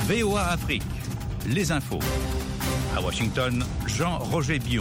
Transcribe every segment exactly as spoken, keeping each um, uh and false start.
V O A Afrique, les infos. À Washington, Jean-Roger Bion.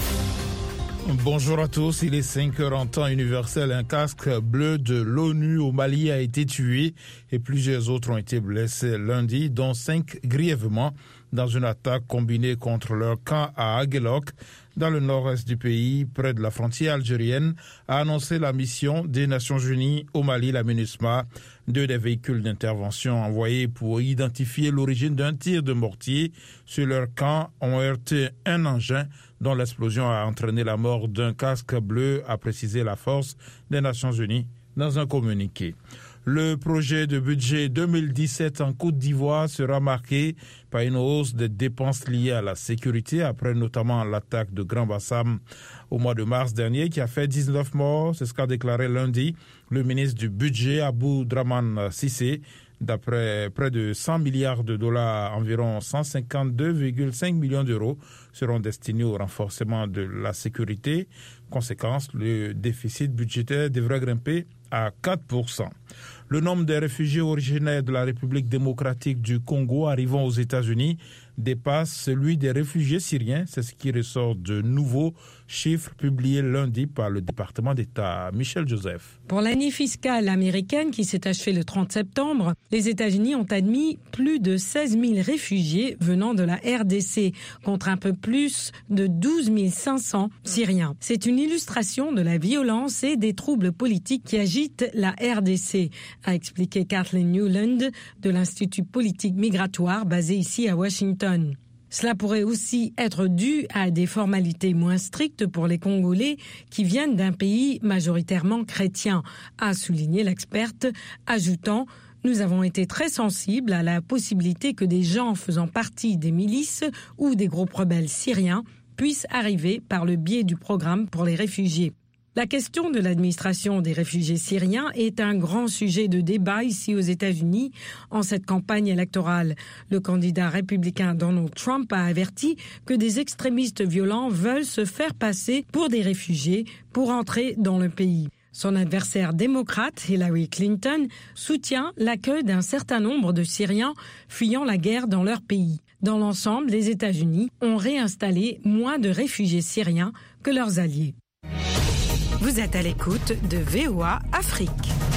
Bonjour à tous, il est cinq heures en temps universel. Un casque bleu de l'ONU au Mali a été tué et plusieurs autres ont été blessés lundi, dont cinq grièvement dans une attaque combinée contre leur camp à Aguelok, dans le nord-est du pays, près de la frontière algérienne, a annoncé la mission des Nations Unies au Mali, la MINUSMA. Deux des véhicules d'intervention envoyés pour identifier l'origine d'un tir de mortier sur leur camp ont heurté un engin dont l'explosion a entraîné la mort d'un casque bleu, a précisé la force des Nations Unies dans un communiqué. Le projet de budget deux mille dix-sept en Côte d'Ivoire sera marqué par une hausse des dépenses liées à la sécurité, après notamment l'attaque de Grand Bassam au mois de mars dernier qui a fait dix-neuf morts. C'est ce qu'a déclaré lundi le ministre du budget Abou Draman Cissé. D'après près de cent milliards de dollars, environ cent cinquante-deux virgule cinq millions d'euros seront destinés au renforcement de la sécurité. Conséquence, le déficit budgétaire devrait grimper à quatre pour cent. Le nombre des réfugiés originaires de la République démocratique du Congo arrivant aux États-Unis dépasse celui des réfugiés syriens. C'est ce qui ressort de nouveaux chiffres publiés lundi par le département d'État. Michel Joseph. Pour l'année fiscale américaine qui s'est achevée le trente septembre, les États-Unis ont admis plus de seize mille réfugiés venant de la R D C, contre un peu plus de douze mille cinq cents Syriens. C'est une illustration de la violence et des troubles politiques qui agitent la R D C, a expliqué Kathleen Newland de l'Institut politique migratoire basé ici à Washington. Cela pourrait aussi être dû à des formalités moins strictes pour les Congolais qui viennent d'un pays majoritairement chrétien, a souligné l'experte, ajoutant « Nous avons été très sensibles à la possibilité que des gens faisant partie des milices ou des groupes rebelles syriens puissent arriver par le biais du programme pour les réfugiés ». La question de l'administration des réfugiés syriens est un grand sujet de débat ici aux États-Unis en cette campagne électorale. Le candidat républicain Donald Trump a averti que des extrémistes violents veulent se faire passer pour des réfugiés pour entrer dans le pays. Son adversaire démocrate, Hillary Clinton, soutient l'accueil d'un certain nombre de Syriens fuyant la guerre dans leur pays. Dans l'ensemble, les États-Unis ont réinstallé moins de réfugiés syriens que leurs alliés. Vous êtes à l'écoute de V O A Afrique.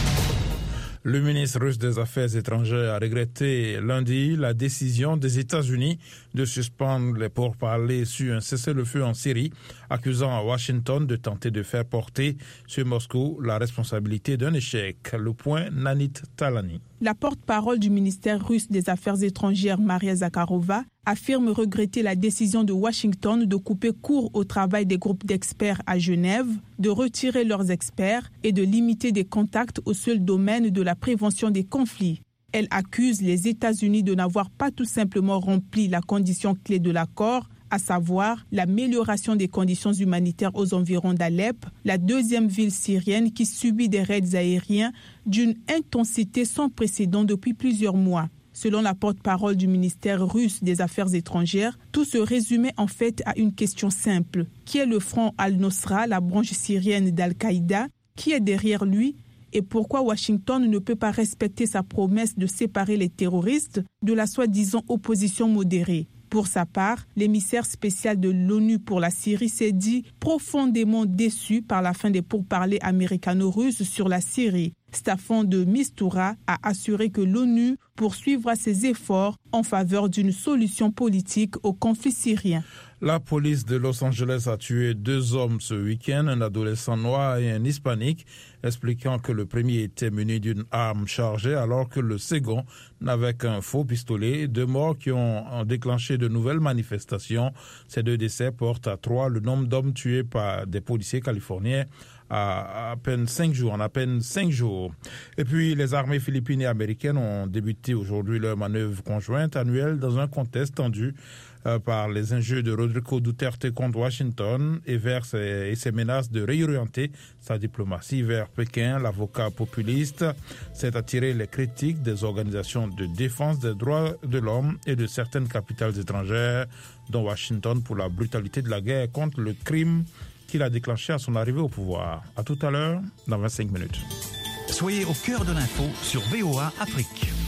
Le ministre russe des Affaires étrangères a regretté lundi la décision des États-Unis de suspendre les pourparlers sur un cessez-le-feu en Syrie, accusant Washington de tenter de faire porter sur Moscou la responsabilité d'un échec. Le point, Nanit Talani. La porte-parole du ministère russe des Affaires étrangères, Maria Zakharova, affirme regretter la décision de Washington de couper court au travail des groupes d'experts à Genève, de retirer leurs experts et de limiter des contacts au seul domaine de la prévention des conflits. Elle accuse les États-Unis de n'avoir pas tout simplement rempli la condition clé de l'accord, à savoir l'amélioration des conditions humanitaires aux environs d'Alep, la deuxième ville syrienne qui subit des raids aériens d'une intensité sans précédent depuis plusieurs mois. Selon la porte-parole du ministère russe des Affaires étrangères, tout se résumait en fait à une question simple. Qui est le front Al-Nosra, la branche syrienne d'Al-Qaïda? Qui est derrière lui? Et pourquoi Washington ne peut pas respecter sa promesse de séparer les terroristes de la soi-disant opposition modérée? Pour sa part, l'émissaire spécial de l'ONU pour la Syrie s'est dit profondément déçu par la fin des pourparlers américano-russes sur la Syrie. Staffan de Mistura a assuré que l'ONU poursuivra ses efforts en faveur d'une solution politique au conflit syrien. La police de Los Angeles a tué deux hommes ce week-end, un adolescent noir et un hispanique, expliquant que le premier était muni d'une arme chargée alors que le second n'avait qu'un faux pistolet. Deux morts qui ont déclenché de nouvelles manifestations. Ces deux décès portent à trois le nombre d'hommes tués par des policiers californiens à à peine cinq jours, en à peine cinq jours. Et puis, les armées philippines et américaines ont débuté aujourd'hui leur manœuvre conjointe annuelle dans un contexte tendu euh, par les injures de Rodrigo Duterte contre Washington et vers ses, et ses menaces de réorienter sa diplomatie vers Pékin. L'avocat populiste s'est attiré les critiques des organisations de défense des droits de l'homme et de certaines capitales étrangères, dont Washington, pour la brutalité de la guerre contre le crime qu'il a déclenché à son arrivée au pouvoir. À tout à l'heure, dans vingt-cinq minutes. Soyez au cœur de l'info sur V O A Afrique.